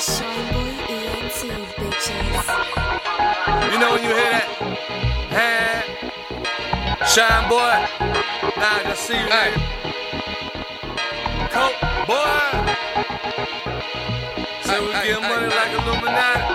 You know when you hear that? Shine boy. Nah, I can see you, nigga. Coke boy. Say we get money like Illuminati.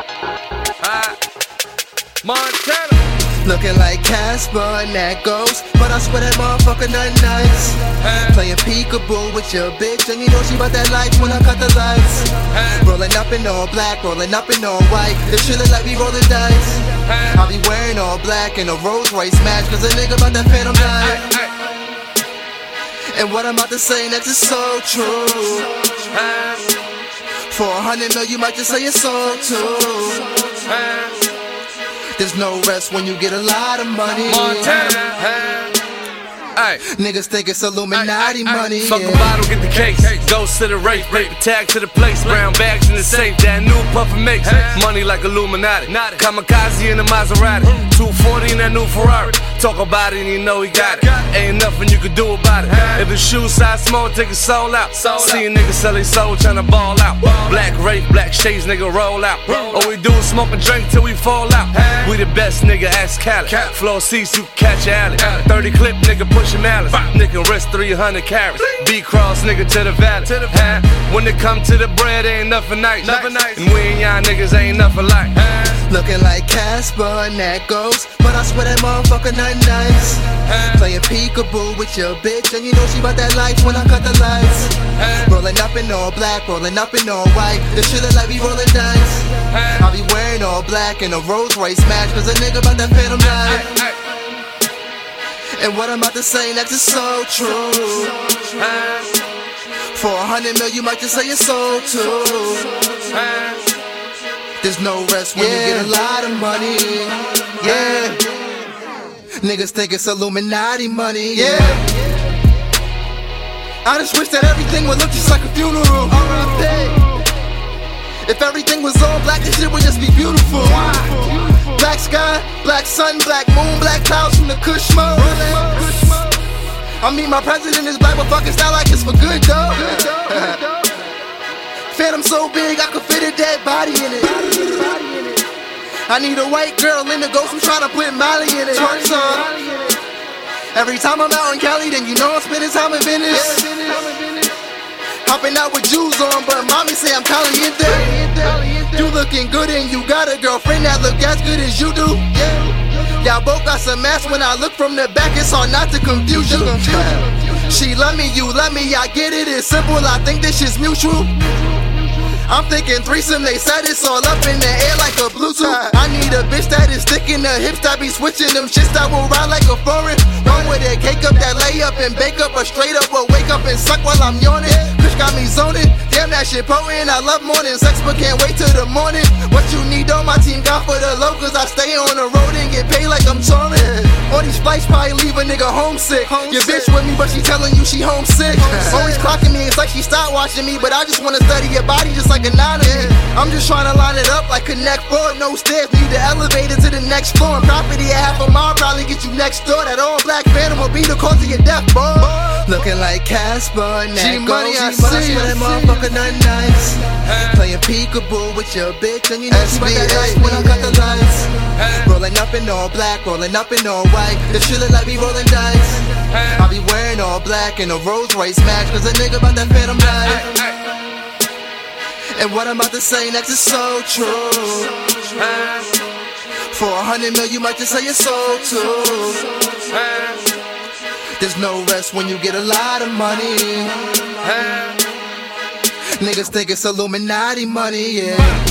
Montana. Looking like Casper and that ghost, but I swear that motherfucker nothing nice. Playing peekaboo with your bitch, and you know she bout that life when I cut the lights. Rolling up in all black, rolling up in all white. This shit look like we rolling dice. I be wearing all black in a Rolls Royce match, cause a nigga bout that phantom life. And what I'm about to say next is so true. For 100 mil, you might just say it's so too. There's no rest when you get a lot of money. Montana. Niggas think it's Illuminati money. Fuck a bottle, get the case. Ghost to the race, rape tag to the place. Brown bags in the safe, that new puffer makes money like Illuminati. Kamikaze in the Maserati, 240 in that new Ferrari. Talk about it and you know he got it. Ain't nothing you can do about it. If the shoe size small, take his soul out. See a nigga sell his soul, tryna ball out. Black rape, black shades, nigga roll out. All we do is smoke and drink till we fall out. We the best, nigga, ask Khaled. Floor seats, you catch your alley. 30 clip, nigga, push your malice. Nigga wrist 300 carats. B-cross, nigga, to the valley. When it come to the bread, ain't nothing nice. And we and y'all niggas ain't nothing like. Looking like Casper and that ghost, but I swear that motherfucker nothing nice. Playing peekaboo with your bitch, and you know she bout that life when I cut the lights. Rolling up in all black, rolling up in all white. This shit look like we rolling dice. I be wearing all black in a Rolls Royce match, cause a nigga bout that phantom life. And what I'm about to say next is so true. For 100 mil, you might just say it's so too. There's no rest when you get a lot of money. Niggas think it's Illuminati money. I just wish that everything would look just like a funeral. If everything was all black, this shit would just be beautiful. Black sky, black sun, black moon, black clouds from the Kush smoke. I mean, my president is black, but fucking style like it's for good though. Phantom so big, I could fit a dead body in it. I need a white girl in the ghost, I'm tryna put Molly in it. Twerks on. Every time I'm out in Cali, then you know I'm spending time in Venice. Hopping out with Jews on, but mommy say I'm caliente. You looking good and you got a girlfriend that look as good as you do. Y'all both got some ass. When I look from the back, it's hard not to confuse you. She love me, you love me, I get it, it's simple, I think this shit's mutual. I'm thinking threesome, they said it's all up in the air like a Bluetooth. I need a bitch that is thick in the hips, that be switching them shits that will ride like a foreign. One with a cake up, that lay up and bake up, or straight up will wake up and suck while I'm yawning. Kush got me zoning, damn that shit potent. I love morning sex but can't wait till the morning. What you need on my team got for the locals, I stay on the road and get paid like I'm touring. All these flights probably leave a nigga homesick. Your bitch with me but she telling you she homesick. Always clocking me, it's like she stopped watching me, but I just wanna study your body just like anatomy. I'm just trying to line it up like Connect Four, no stairs, need the elevator to the next floor. And property at half a mile probably get you next door. That all black phantom will be the cause of your death, boy. Looking like Casper and that G-Money, I ghost, see that motherfucker nothing nice. Playing peekaboo with your bitch, and you know she bout that life when I cut the lights. Rolling up in all black, rolling up in all white. This shit look like we rolling dice. I be wearing all black in a Rolls Royce match, cause a nigga bout that phantom life. And what I'm about to say next is so true. For 100 mil, you might just say it's so too. There's no rest when you get a lot of money. Niggas think it's Illuminati money,